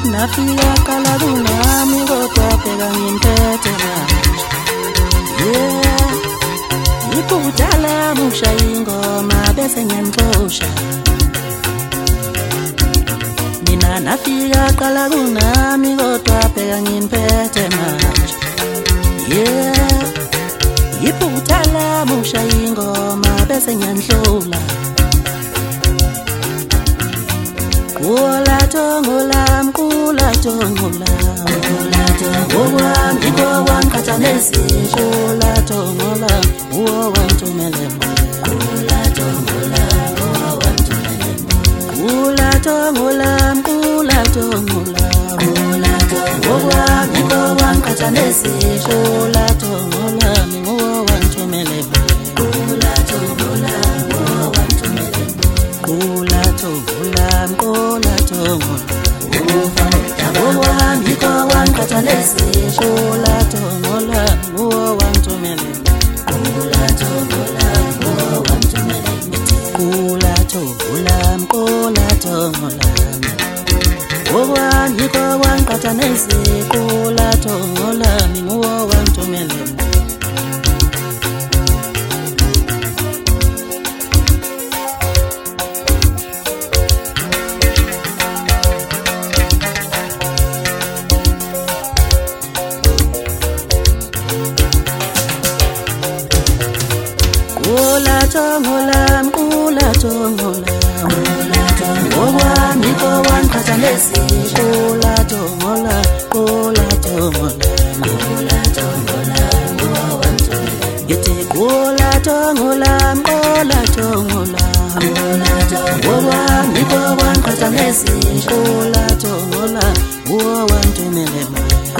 nafika qala kunami kodwa phela ngimphethe manje iphutala mushaya ingoma bese ngiyanixosha mina nafika qala kunami kodwa phela ngimphethe manje iphutala mushaya ingoma bese ngiyanhlula Kula tongolam, Owan iko wan katanesi, kula tongolam, Owan tumelem. Kula tongolam, Owan iko wan katanesi, kula tongolam, Owan tumelem. Kula tongolam, Owan tumelem. Kula tongolam, Owan iko wan katanesi, kula tongolam, Owan tumelem. Kula tongolam, Owan tumelem. Kula tongolam, Owan iko wan katanesi, kula tongolam, Owan tumelem. Kula tongolam, Owan iko wan katanesi, kula tongolam, Owan tumelem. Yete kula tongolam, Owan iko wan katanesi, kula tongolam, Owan tumelem.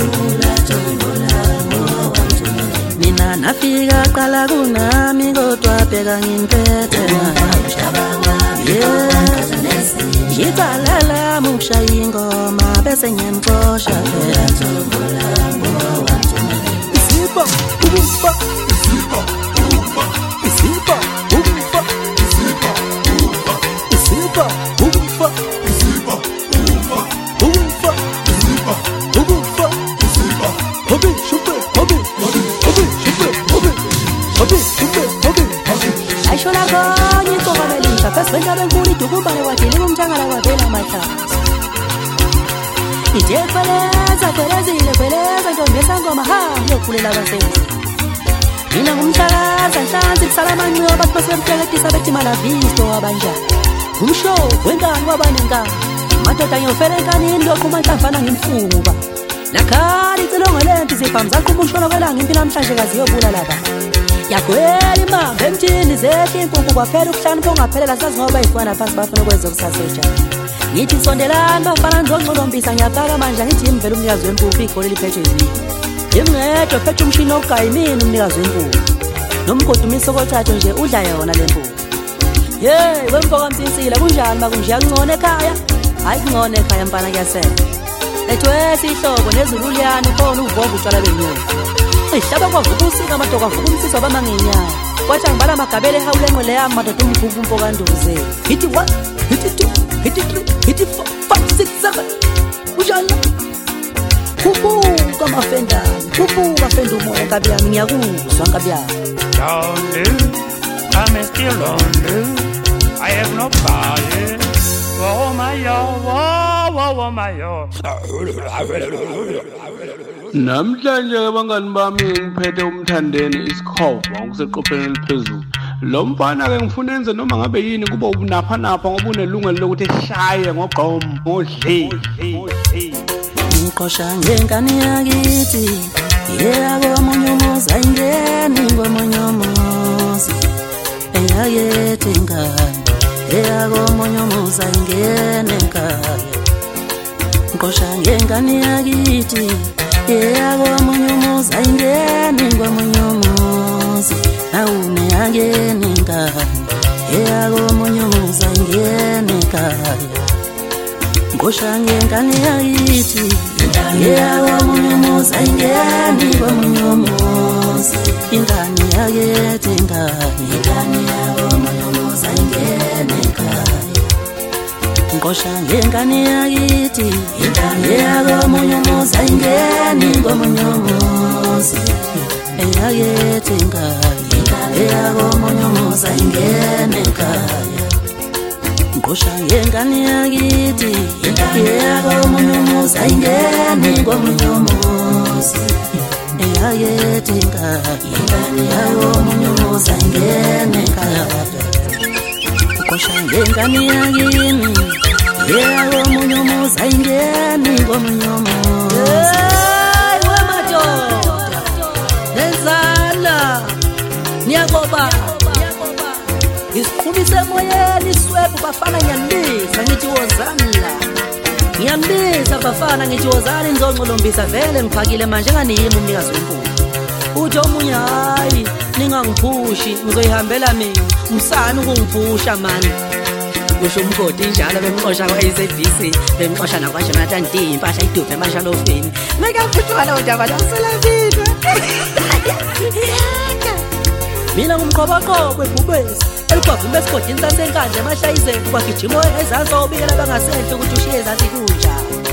Mina nafika qala kunami kodwa phela ngimphethe Iqalala mushaya ingoma bese ngiyanixosha Isipa ukufa Aishola konye kokabelisha kasibengaba enkulu idukumbane wadile kumthangala wavela mahlanga Feleza ntombi esangoma hamba yokhulela abasebenzi Mina ngumthakaza nhlanzi kusalamanxiwa abantu basebemhleketisa bethi malavisto abanjani Umshovu wenkani wabanenkani Madoda ngiyofela enkanini loqhuma nhlamvana ngimfuba Nakhali icilongo lempi zibhamu zakho umusholo kwelanga impilo namhlanje kazi yobula laba Yagwela imanga emthini zehle impungu kwaphela ukuhlani ongaphelela sazi ngoba ifana phansi bafuna ukwenza okusaseja Ngithi sondelani bafana ndongxolombisa ngiyabhaka manje ngithi imvela umnikazi wempuphu igoli liphethwe yini Ngimngedwe phethe umshini ogaya imini umnikazi wempuphu Nomgodi umisokothatho nje udla yona lempuphu wemfoka msinsila kunjani makunje yakungcona ekhaya Hayi kungcona ekhaya mfana kuyasela Lethwe sihlobo nezululiyani khona uvova utshwala benyoni Ihlaba kwavuka usika amadoka avuka umsisi bamangenyawo Kwathi angibala amagabele ehawulenqwe leyami madoda umvuvu umfoka nduze Hithi 1 hithi 2 hithi 3 hithi 4 5 6 7 Ujala Kubuka mafendani Kubuka fenda umoya nkabi yami ngiyakuzwa nkabi yami Lonely I'm still lonely I have nobody Oh my Namhlanje abangani bami ngiphethe umthandeni isikhova ngokuseqopheni eliphezulu Lo mfana ke ngifuna enze noma ngabe yini kube ubunapha napha ngoba unelungelo lokuthi eshaye ngogqom modli Ngiqosha ngenkani yakithi komunye umuzi ayingeni komunye umuzi eyayethi ngani komunye umuzi ayingene ekhaya Ngiqosha ngenkani yakithi komunye umuzi ayingeni komunye umuzi awune angene ngani komunye umuzi ayingene ekhaya Ngiqosha ngenkani yakithi komunye umuzi ayingeni komunye umuzi ingane yakithi ingane komunye umuzi ayingene ekhaya Ngosha ngengane yakithi ingane yakomunye umuzi ayingeni komunye umuzi eyakithi ingane yakomunye umuzi ayingene ekhaya Ngosha ngengane yakithi ingane yakomunye umuzi ayingeni komunye umuzi eyakithi ingane yakomunye umuzi ayingene ekhaya Ngosha ngengane yakini yebo munye umuzi ayingeni komunye umuzi hey wemadoda nenzala niyakoba isikhubise emoyeni iswebhu bafana ngiyandiza ngithi wozani la ngiyandiza bafana ngithi wozani nizongcolombisa vele ngiphakile manje nganiyimi umnikazi wempunzi uthi omunye hayi ningangiphushi ngizoyihambela mina umsana ukungiphusha mani kusho umgodi njalo bemxosha kwaSABC bemxosha nakwaJonathan D impahla iduphe emashalofini mekaphushwa lo ndaba laselabika mina ngumqobaqobo ebhubesi elibhavuma esigodini sasenkandla emashayizeni kwagijimo ezansi obikela bangasenhle ukuthi ushiye ezansi kunja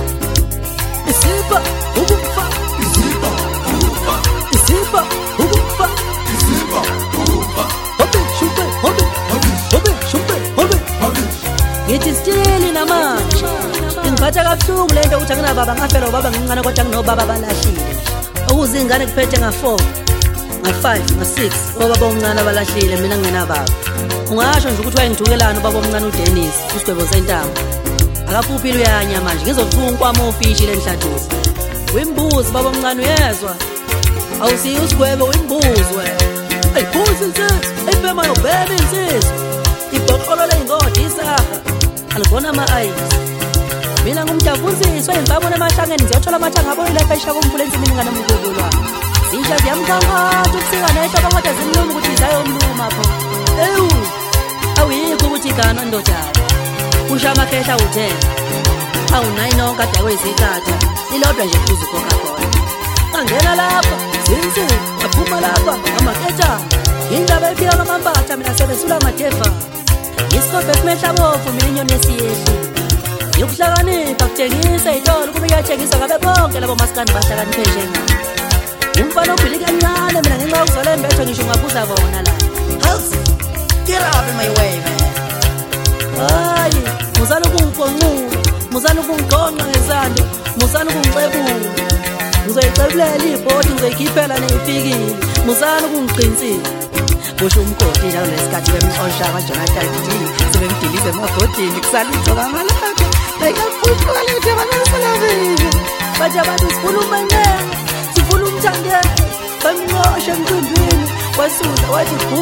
isipha ukufa isipha ukufa isipha ukufa isipha ukufa hobe shumpe hobe hobe shumpe hobe ngithi stili namanje ngiphatha kabuhlungu lento ukuthi anginababa ngafela ubaba ngincane kodwa nginobaba balahlile ukuzingane kuphethe nga4 nga5 nga6 obaba omncane abalahlile mina ngingenababa ungasho nje ukuthi wayengithukelana ubaba omncane uDennis usigwebo sentambo akaphuphile uyanya manje ngizofuna kwami ofishi lenhladuzi wimbuzi baba omncane uyezwa awusiyo usigwebo wimbuzi wena ayiphuzi insizwa ayibhema yobhema insizwa ibhoqolo leyingodi isaha alibona ama-eyes mina ngumdavunziswa engibabona emahlangeni ngiziyothola amathanga abona lapha eshaka umfula ensimini nganomkhubulwana zisha ziyamkhangatha ukusika nehlo kodwa zimluma ukuthi izayomluma pho ewu awuyikho ukuthi igama ndodana usha amakhehla u10 awunayinonke ade kwezikhatha lilodwa nje phuzu Coca-Cola angena lapha zinsi aphuma lapha amaketha indaba efika ngamambatha mina sebesula ngadeva isikhobe simehla bovu mina inyoni esiyehli yokuhlakanipha kutshengisa itolo kube kuyathengisa ngabe bonke labo masikandi bahlakaniphe njengami umfana ophile kancane mina ngenxa yokuzala embetho ngisho ngabuza bona la house get out of my way man hayi muzana ukungiqonqula muzana ukungiqonqa ngezando muzana ukungixebula ngizoyicebulela ibhodi ngizoyikhiphela neyifikile muzana ukungiqinisile kusho umgodi njalo lesikhathi bemxosha kwaJonathan D sebemdilize emabhodini kusalitho ngamalapha bekafuthwa lethe banaselabile bathi abantu sifuna umanqele sifuna umthandela bamnqosha emcimbini wasuza wathi bhu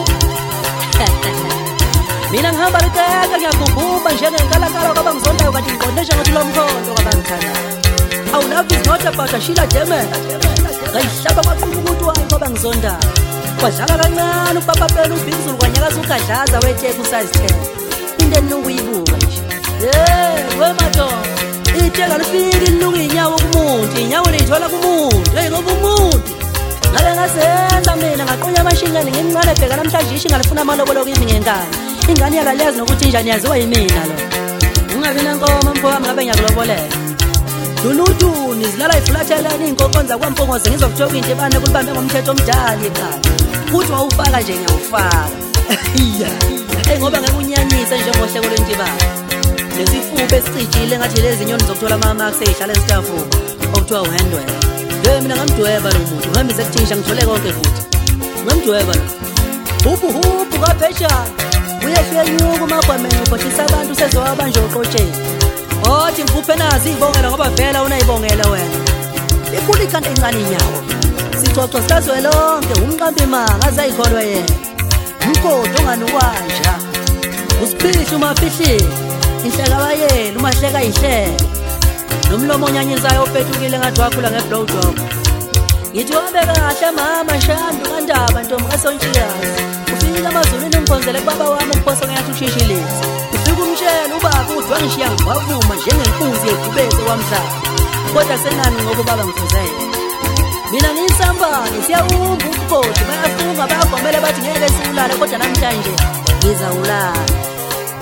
mina ngihamba liteka ngiyagubhuba njengenkalakala kwabangizondayo kanti ngiqondesha ngathi lo mkhondo kwabangithandayo our love is not about a Sheila Demen ngayihlaba kwaphuma ukuthi wayo kwabangizondayo kwadlala kancane ubaba phela ubhizulu kwanyakaza ugadlaza wetheke usize 10 into enokuyibuka nje wemadoda itshela lifika iluka inyawo kumuntu inyawo liyithola kumuntu ngoba umuntu ngabe ngasenza mina ngaqonya amashingane ngimncane bheka namhlanje ishi ngalifuna amalobolo kimi ngenkani ingane yakalazi nokuthi njani yaziwa yimina lo ungabi nankoma mfowami ngabe ngiyakulobolela Lulutu nizilala iflathelani inkonkonza kwampongoze ngizokuthoka into ebane kulibambe ngomthetho omdala ekhaya kuthi wawufaka nje ngiyawufaka ngoba ngeke unyanyise njengohleko lentibana lesifube esicijile ngathi lezi nyoni zokuthola ama-marks eyihlala esitafu okuthiwa uhandweba mina ngamdweba lo muntu ngihambise ekuthingisha ngithole konke futhi ngamdweba lo hubhu kapheshana uyehle enyuka umagwameni ukhohlisa abantu sezowabanje uqotsheni othi ngikuphe nazi ibongela ngoba vela unayibongela wena ikhulu ikhanda encane inyawo sicoco sizwe lonke umqambi manga azayikholwa yena umgodi onganukwanja usiphihla umafihlile inhleka bayela umahleka yihleka nomlomo onyanyisayo opethukile ngathi wakhula ngeblowjob ngithi wabe kahle mama shandu kandaba ntombi kasontshikazi ufika amazulwini ngikhonzele kubaba wami ukuphosa ngathi ushishilisi ufika umtshela ubaba uthi wangishiya ngwavuma njengenkunzi yegubese wamhlaba kodwa senani ngoba ubaba ngifuzele mina ngiyisambane siyawumba ubugodi bayafunga bayagomela bathi ngeke siwulale kodwa namhlanje ngizawulala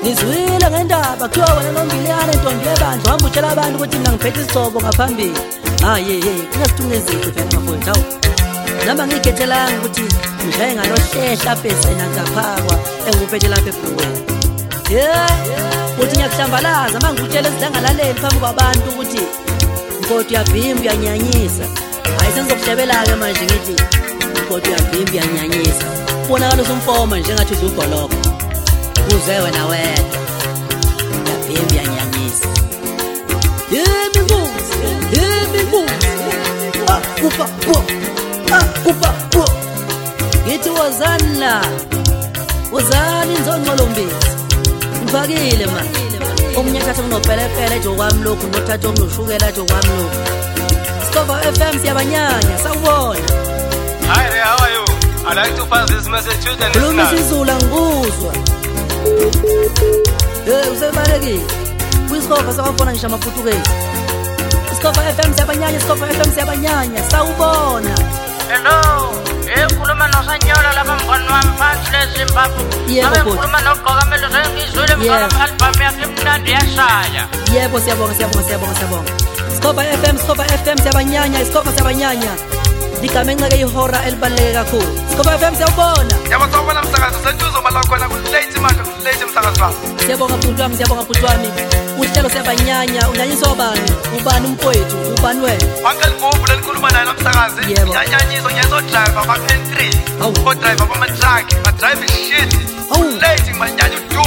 Ngizwile ngendaba kuthiwa wena noMbiliyane ntombi yebandla uhamba utshela abantu ukuthi mina ngiphethe isigcobo ngaphambili. Ye kungasithungezile phela mafowethu hawu. Noma ngikhethelanga ukuthi ngishaye ngalohlehla phezena ngaphakwa enguphethe lapha ebhukwini. Uthi ngiyakuhlambalaza manje ngikutshela ezidangalaleli phambi kwabantu ukuthi Nkosi uyabhimba uyanyanyisa. Hayi sengizokuhlebela-ke manje ngithi Nkosi uyabhimba uyanyanyisa. Ubonakala usumfoma njengathi uzugoloko. Uze wena wedwa. Uyabhimba uyanyanyisa. Minguzi. Kupa. Ngithi wozani la. Wozani nzongqolombezi. Ngifakile manje. Omunye thatha unopelepele nje okwami lokhu nothatha okunoshukela nje okwami lokhu. Discover FM siyabanyanya sawubona. Hi there, how are you? I'd like to pass this message to the Khuluma listeners. isiZulu ngikuzwa. Usebalekile. Kwisikhofa sawafona ngisho amaPutukezi. Discover FM siyabanyanya sawubona. Hello, khuluma noSanyola lapha mngani wami phansi leZimbabwe. Yebo, bhuti. Khuluma noGqokamelo sengizwile mngani wami album yakhe imnandi yashaya. Yebo siyabonga. Discover FM siyabanyanya. Ligama enceke ihora elibaluleke kakhulu. Discover FM siyabona. Yabona msakazo sentuzo malakhona kulate manje kulate msakazo wami. Siyabonga bhuti wami. Uhlelo siyabanyanya unyanyiswa ubani umfowethu ubani wena. Uncle Bob lelikhuluma naye nomsakazi. Yebo. Yanyanyiso nyezo driver ba N3. Hawu. Ko driver ba truck, ba drive shit. Hawu. Late manyanyo do.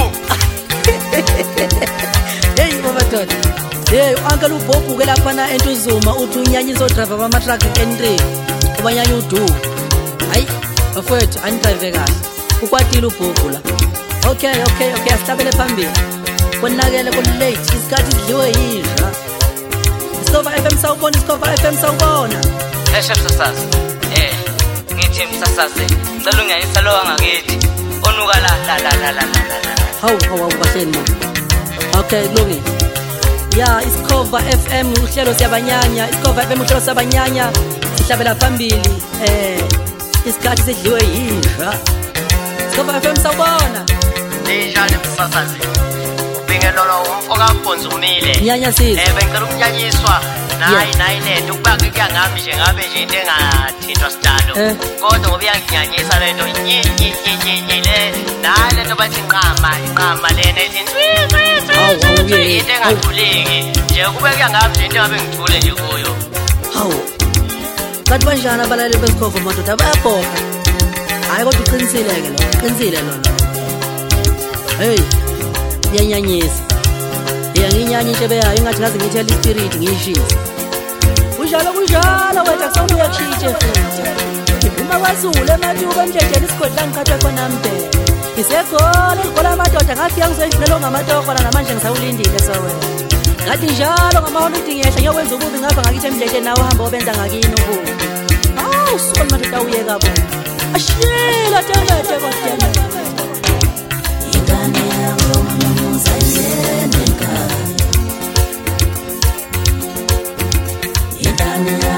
Hey madoda. Uncle uBobu ke lapha na entuzuma uthi unyanyiso driver bama truck N3. Ubanyanya udu. Hayi, bafowethu anidrive kahle. Ukwatile uBobu la. Okay, asihlabele phambili. Konakele late isikhathi sidliwe yidla. Discover FM sawubona. Chef Sasazi. Ngithi Msasazi, cela ungiyayisa lo wangakithi. Onuka la. Hawu bahleni mo. Okay, kulungile. Discover FM uhlelo siyabanyanya. Sihlabela phambili. Isikhathi sidliwe yidla. Discover FM sawubona. Njani Msasazi? Ubingelolo umfoka Bonzumile. Nyanya sisi. Bengicela ukunyanyiswa. Nayi lento ukubanga kuyangami nje ngabe nje into engathintwa sidalo. Kodwa ngoba iyanginyanyisa lento nyi le. Nayi lento bathi inqama lena ethi into engathuleki. Nje kube kuyangami nje into engabe ngithule nje kuyo. Hawu. Kanti banjani abalali besikhofa madoda bayabhoka. Hayi kodwa uqinisile lona. Hey. Iyanyanyisa. Nginyanya intshebe yayo engathi ngaze ngithela ispirit ngiyishisa. Kunjalo wethu kusona uyakhitshe futhi. Uma kwazule emathuba emjejeni isigodla ngikhathwe khona mbhele. Ngisegola igqola amadoda ngafika ngisenginelo ngamatokwana namanje ngisawulindile sowena. Ngathi njalo ngamaholide ngiyehla ngiyokwenza ububi ngapha ngakithi emjejeni nawo uhamba obenza ngakini ububi. Hawu sona madoda uyeka bo. Ashila temete kodwa. Ingane yakho mnuza yena.